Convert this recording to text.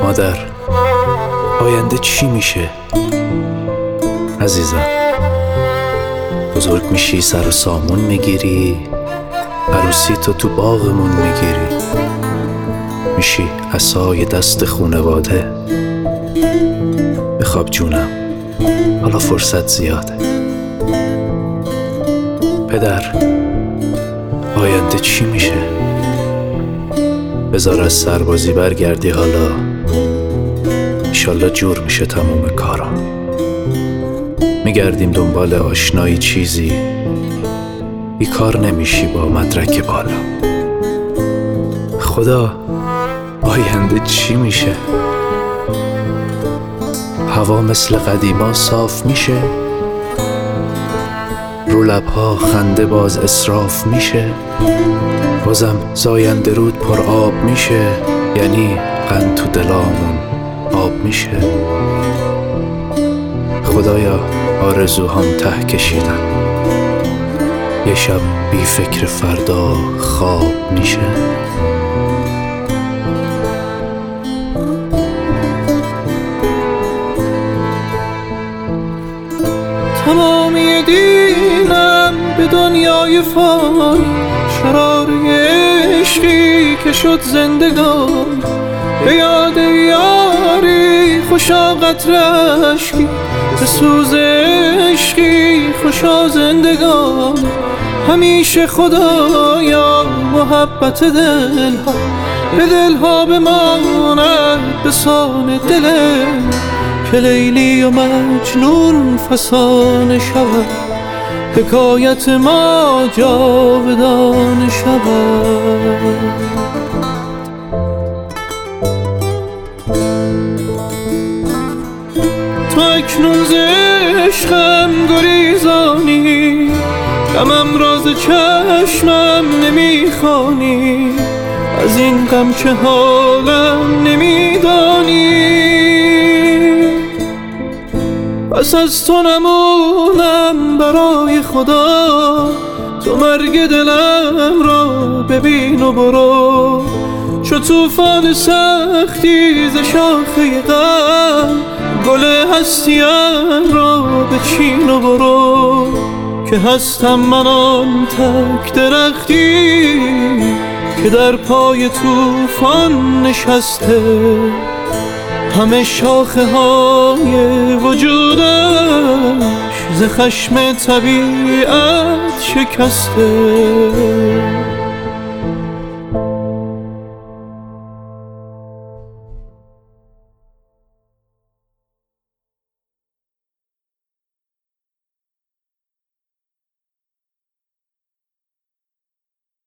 مادر، آینده چی میشه؟ عزیزم، بزرگ میشی، سر و سامون میگیری، عروسی تو باغمون میگیری، میشی عصای دست خونواده. بخواب جونم، حالا فرصت زیاده. پدر، آینده چی میشه؟ بذار از سربازی برگردی، حالا انشالله جور میشه تموم کارا. میگردیم دنبال آشنایی، چیزی بیکار نمیشی با مدرک بالا. خدا، آینده چی میشه؟ هوا مثل قدیما صاف میشه؟ رو لبها خنده باز اسراف میشه؟ بازم زاینده رود پر آب میشه؟ یعنی قند تو دلامون آب میشه؟ خدایا، آرزوهام ته کشیدن، یه شب بی فکر فردا خواب میشه؟ تمامی دینم به دنیای فانی، شراره عشقی که شد زندگان. به یاد یاری خوشا قطره اشکی، به سوز عشقی خوشا زندگان. همیشه خدایا محبت دلها به دلها بماند به سان دل، که لیلی و مجنون فسانه شود، حکایت ما جاودانه شود. تو اکنون ز عشقم گریزانی، غمم راز چشمم نمیخوانی، از این غم که حالم نمیدانی. پس از تو نمونم برای خدا، تو مرگ دلم را ببین و برو. چو طوفان سختی ز شاخه غم، گل هستیم را بچین و برو. که هستم من آن تک درختی که در پای طوفان نشسته، همه شاخه های وجودش ز خشم طبیعت شکسته.